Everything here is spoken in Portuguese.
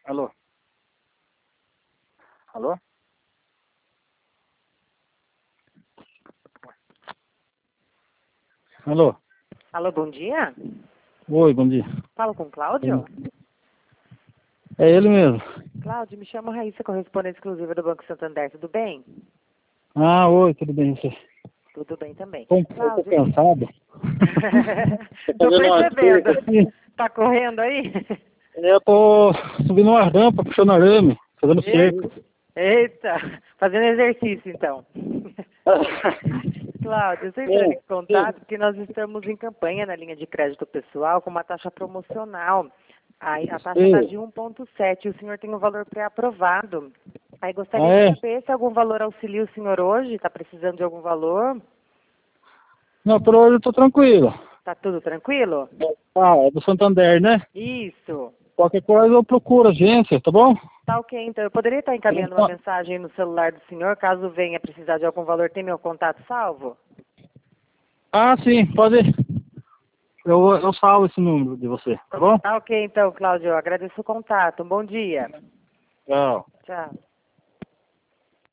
Alô? Alô? Alô? Alô, bom dia. Oi, bom dia. Falo com o Cláudio? É ele mesmo. Cláudio, me chamo Raíssa, correspondente exclusiva do Banco Santander. Tudo bem? Ah, oi, tudo bem você? Tudo bem também. Tô um pouco cansado. Tô percebendo. Aqui. Tá correndo aí? Eu tô subindo uma rampa, puxando arame, fazendo cerco. Eita, fazendo exercício então. Cláudio, eu estou entrando em contato porque nós estamos em campanha na linha de crédito pessoal com uma taxa promocional. Aí a taxa está de 1,7 e o senhor tem um valor pré-aprovado. Aí gostaria de saber se algum valor auxilia o senhor hoje, está precisando de algum valor? Não, por hoje eu tô tranquilo. Tá tudo tranquilo? Ah, é do Santander, né? Isso. Qualquer coisa eu procuro a agência, tá bom? Tá ok, então eu poderia estar encaminhando uma mensagem no celular do senhor, caso venha precisar de algum valor, tem meu contato salvo? Ah, sim, pode. Eu salvo esse número de você, tá bom? Tá ok, então, Cláudio, eu agradeço o contato. Um bom dia. Tchau. Tchau.